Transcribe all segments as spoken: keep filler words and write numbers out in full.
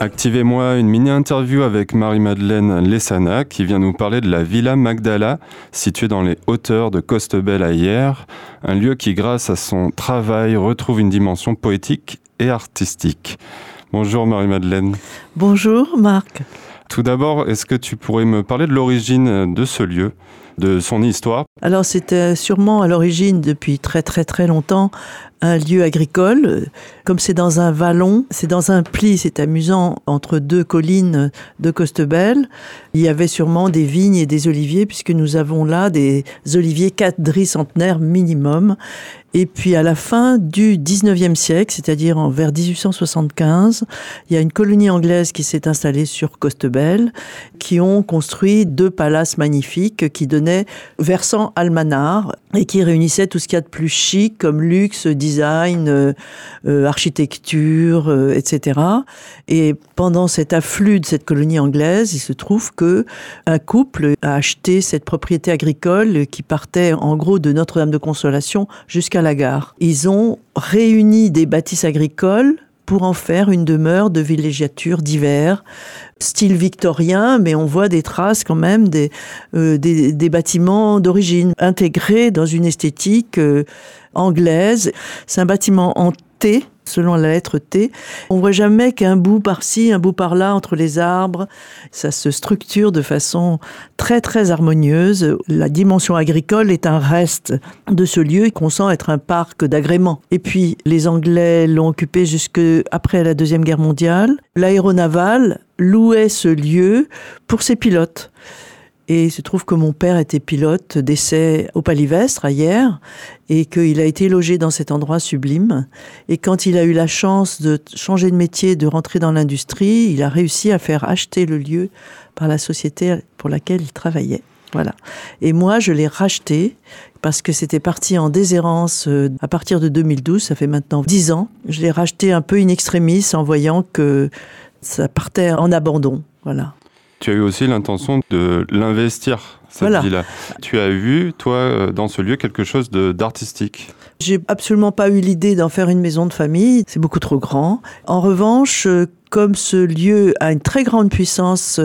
Activez-moi, une mini-interview avec Marie-Madeleine Lessana qui vient nous parler de la Villa Magdala, située dans les hauteurs de Costebelle à Hyères, un lieu qui, grâce à son travail, retrouve une dimension poétique et artistique. Bonjour Marie-Madeleine. Bonjour Marc. Tout d'abord, est-ce que tu pourrais me parler de l'origine de ce lieu, de son histoire ? Alors c'était sûrement à l'origine, depuis très très très longtemps, un lieu agricole. Comme c'est dans un vallon, c'est dans un pli, c'est amusant, entre deux collines de Costebelle. Il y avait sûrement des vignes et des oliviers, puisque nous avons là des oliviers quadricentenaires minimum. Et puis à la fin du dix-neuvième siècle, c'est-à-dire en vers dix-huit cent soixante-quinze, il y a une colonie anglaise qui s'est installée sur Costebelle, qui ont construit deux palaces magnifiques qui donnaient versant Almanar et qui réunissaient tout ce qu'il y a de plus chic comme luxe, design, euh, euh, architecture, euh, et cetera. Et pendant cet afflux de cette colonie anglaise, il se trouve que un couple a acheté cette propriété agricole qui partait en gros de Notre-Dame-de-Consolation jusqu'à la gare. Ils ont réuni des bâtisses agricoles pour en faire une demeure de villégiature d'hiver, style victorien, mais on voit des traces quand même des, euh, des, des bâtiments d'origine, intégrés dans une esthétique euh, anglaise. C'est un bâtiment en T, selon la lettre T. On voit jamais qu'un bout par-ci, un bout par-là, entre les arbres. Ça se structure de façon très, très harmonieuse. La dimension agricole est un reste de ce lieu qu'on sent être un parc d'agrément. Et puis, les Anglais l'ont occupé jusque après la Deuxième Guerre mondiale. L'aéronaval louait ce lieu pour ses pilotes. Et il se trouve que mon père était pilote d'essai au Palivestre, à Hyères, et qu'il a été logé dans cet endroit sublime. Et quand il a eu la chance de changer de métier, de rentrer dans l'industrie, il a réussi à faire acheter le lieu par la société pour laquelle il travaillait. Voilà. Et moi, je l'ai racheté parce que c'était parti en déshérence à partir de deux mille douze, ça fait maintenant dix ans. Je l'ai racheté un peu in extremis en voyant que ça partait en abandon. Voilà. Tu as eu aussi l'intention de l'investir, cette voilà. villa. Tu as vu, toi, dans ce lieu, quelque chose de, d'artistique. J'ai absolument pas eu l'idée d'en faire une maison de famille, c'est beaucoup trop grand. En revanche, comme ce lieu a une très grande puissance,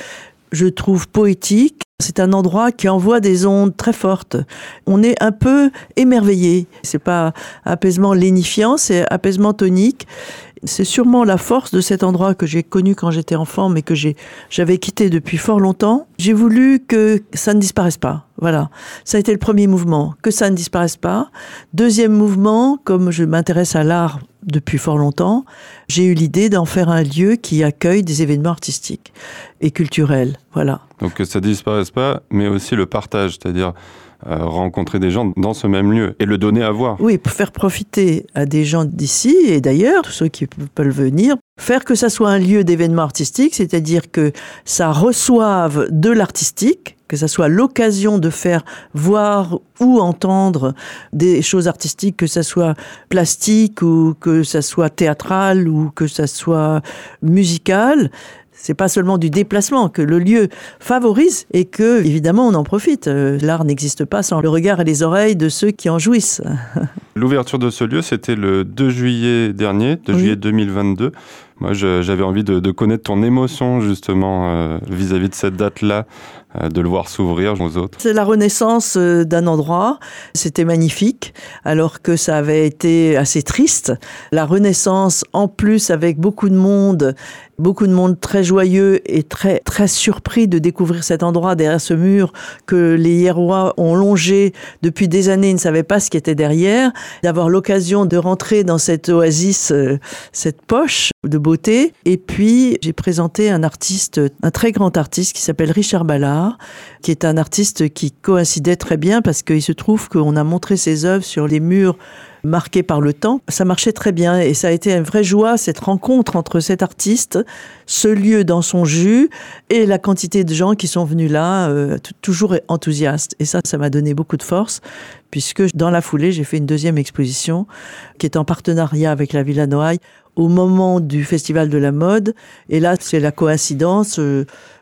je trouve poétique, c'est un endroit qui envoie des ondes très fortes. On est un peu émerveillé. C'est pas apaisement lénifiant, c'est apaisement tonique. C'est sûrement la force de cet endroit que j'ai connu quand j'étais enfant, mais que j'ai, j'avais quitté depuis fort longtemps. J'ai voulu que ça ne disparaisse pas. Voilà. Ça a été le premier mouvement, que ça ne disparaisse pas. Deuxième mouvement, comme je m'intéresse à l'art depuis fort longtemps, j'ai eu l'idée d'en faire un lieu qui accueille des événements artistiques et culturels. Voilà. Donc que ça ne disparaisse pas, mais aussi le partage, c'est-à-dire Euh, rencontrer des gens dans ce même lieu et le donner à voir. Oui, pour faire profiter à des gens d'ici et d'ailleurs, tous ceux qui peuvent venir, faire que ça soit un lieu d'événement artistique, c'est-à-dire que ça reçoive de l'artistique, que ça soit l'occasion de faire voir ou entendre des choses artistiques, que ça soit plastique ou que ça soit théâtral ou que ça soit musical. C'est pas seulement du déplacement que le lieu favorise et que, évidemment, on en profite. L'art n'existe pas sans le regard et les oreilles de ceux qui en jouissent. L'ouverture de ce lieu, c'était le deux juillet dernier, deux juillet deux mille vingt-deux. Moi, je, j'avais envie de, de connaître ton émotion, justement, euh, vis-à-vis de cette date-là, euh, de le voir s'ouvrir aux autres. C'est la renaissance d'un endroit. C'était magnifique, alors que ça avait été assez triste. La renaissance, en plus, avec beaucoup de monde, beaucoup de monde très joyeux et très, très surpris de découvrir cet endroit derrière ce mur que les Hyérois ont longé depuis des années, ils ne savaient pas ce qui était derrière. D'avoir l'occasion de rentrer dans cette oasis, euh, cette poche de beauté. Et puis, j'ai présenté un artiste, un très grand artiste qui s'appelle Richard Ballard, qui est un artiste qui coïncidait très bien parce qu'il se trouve qu'on a montré ses œuvres sur les murs marqués par le temps. Ça marchait très bien et ça a été une vraie joie, cette rencontre entre cet artiste, ce lieu dans son jus et la quantité de gens qui sont venus là, euh, t- toujours enthousiastes. Et ça, ça m'a donné beaucoup de force puisque dans la foulée, j'ai fait une deuxième exposition qui est en partenariat avec la Villa Noailles au moment du Festival de la mode. Et là, c'est la coïncidence. Euh,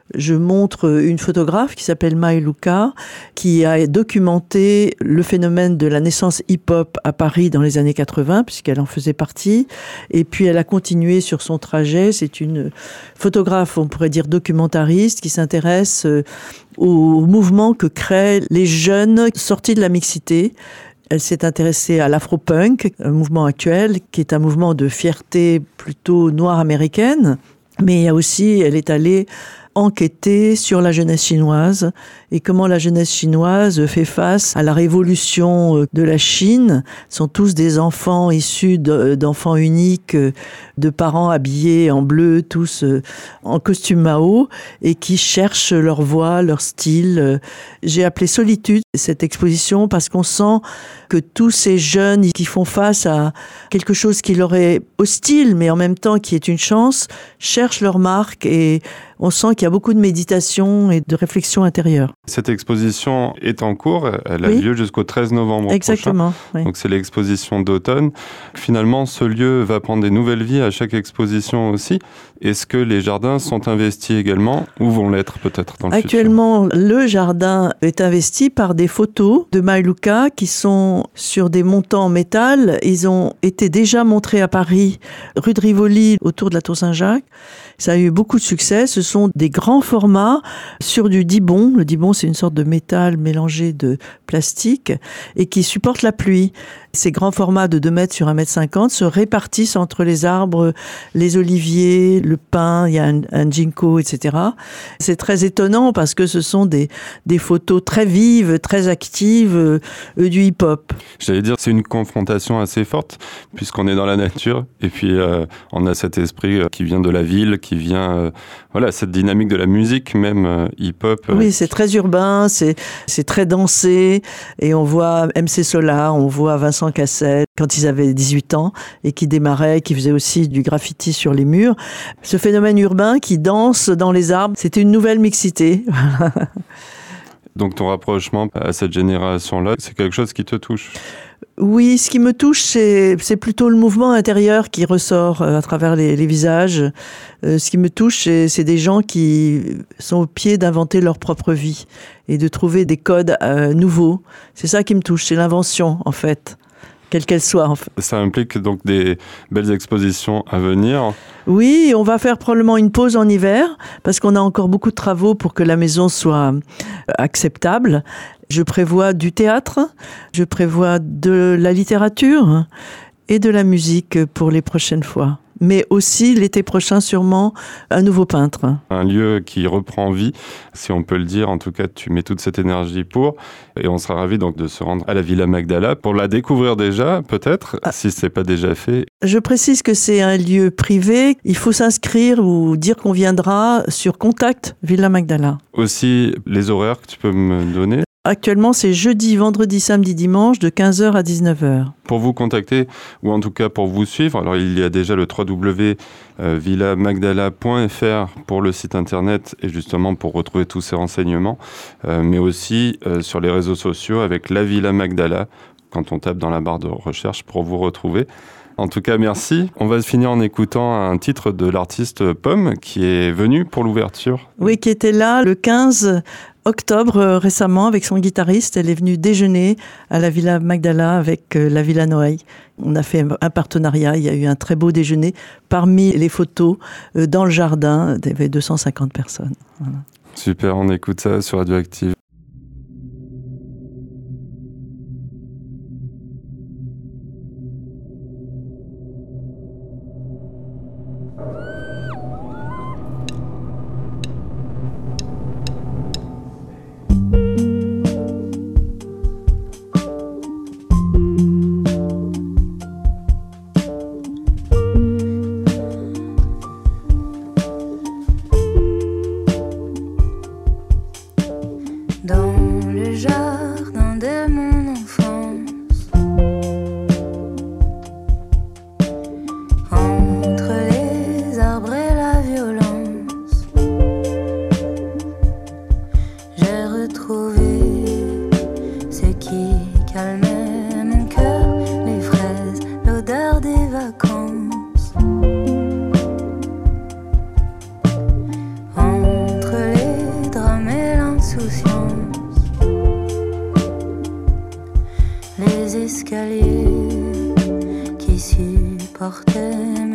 je montre une photographe qui s'appelle Mai Luca, qui a documenté le phénomène de la naissance hip-hop à Paris dans les années quatre-vingts, puisqu'elle en faisait partie. Et puis elle a continué sur son trajet. C'est une photographe, on pourrait dire documentariste, qui s'intéresse au mouvement que créent les jeunes sortis de la mixité. Elle s'est intéressée à l'afro-punk, un mouvement actuel qui est un mouvement de fierté plutôt noire américaine. Mais il y a aussi, elle est allée enquêter sur la jeunesse chinoise et comment la jeunesse chinoise fait face à la révolution de la Chine. Ce sont tous des enfants issus d'enfants uniques, de parents habillés en bleu, tous en costume Mao, et qui cherchent leur voix, leur style. J'ai appelé Solitude cette exposition parce qu'on sent que tous ces jeunes qui font face à quelque chose qui leur est hostile, mais en même temps qui est une chance, cherchent leur marque, et on sent qu'il y a beaucoup de méditation et de réflexion intérieure. Cette exposition est en cours, elle a oui. lieu jusqu'au treize novembre Exactement, prochain. Oui. Donc c'est l'exposition d'automne. Finalement, ce lieu va prendre des nouvelles vies à chaque exposition aussi. Est-ce que les jardins sont investis également, ou vont l'être peut-être dans le Actuellement, futur ? le jardin est investi par des photos de Mai Luca qui sont sur des montants en métal. Ils ont été déjà montrés à Paris, rue de Rivoli, autour de la Tour Saint-Jacques. Ça a eu beaucoup de succès. Ce sont des grands formats sur du dibon. Le dibon, c'est une sorte de métal mélangé de plastique et qui supporte la pluie. Ces grands formats de deux mètres sur un mètre cinquante se répartissent entre les arbres, les oliviers, le pin, il y a un, un ginkgo, et cetera. C'est très étonnant parce que ce sont des, des photos très vives, très actives euh, du hip-hop. J'allais dire, c'est une confrontation assez forte puisqu'on est dans la nature et puis euh, on a cet esprit qui vient de la ville, qui vient, euh, voilà, cette dynamique de la musique même euh, hip-hop. Euh, oui, c'est très urbain, c'est, c'est très dansé et on voit M C Solar, on voit Vincent Cassel quand ils avaient dix-huit ans et qui démarraient, qui faisaient aussi du graffiti sur les murs. Ce phénomène urbain qui danse dans les arbres, c'était une nouvelle mixité. Donc ton rapprochement à cette génération-là, c'est quelque chose qui te touche ? Oui, ce qui me touche, c'est, c'est plutôt le mouvement intérieur qui ressort à travers les, les visages. Euh, ce qui me touche, c'est, c'est des gens qui sont au pied d'inventer leur propre vie et de trouver des codes euh, nouveaux. C'est ça qui me touche, c'est l'invention en fait. Quelle qu'elle soit. En fait. Ça implique donc des belles expositions à venir. Oui, on va faire probablement une pause en hiver parce qu'on a encore beaucoup de travaux pour que la maison soit acceptable. Je prévois du théâtre, je prévois de la littérature et de la musique pour les prochaines fois. Mais aussi, l'été prochain, sûrement, un nouveau peintre. Un lieu qui reprend vie, si on peut le dire. En tout cas, tu mets toute cette énergie pour. Et on sera ravis donc de se rendre à la Villa Magdala pour la découvrir déjà, peut-être, ah. si ce n'est pas déjà fait. Je précise que c'est un lieu privé. Il faut s'inscrire ou dire qu'on viendra sur Contact Villa Magdala. Aussi, les horaires que tu peux me donner ? Actuellement, c'est jeudi, vendredi, samedi, dimanche, de quinze heures à dix-neuf heures. Pour vous contacter, ou en tout cas pour vous suivre, alors il y a déjà le w w w point villa magdala point f r pour le site internet et justement pour retrouver tous ces renseignements, euh, mais aussi euh, sur les réseaux sociaux avec la Villa Magdala, quand on tape dans la barre de recherche pour vous retrouver. En tout cas, merci. On va finir en écoutant un titre de l'artiste Pomme qui est venu pour l'ouverture. Oui, qui était là le quinze octobre euh, récemment avec son guitariste. Elle est venue déjeuner à la Villa Magdala avec euh, la Villa Noailles. On a fait un partenariat. Il y a eu un très beau déjeuner. Parmi les photos, euh, dans le jardin, il y avait deux cent cinquante personnes. Voilà. Super, on écoute ça sur Radioactive. Entre les insouciance. Les escaliers qui supportaient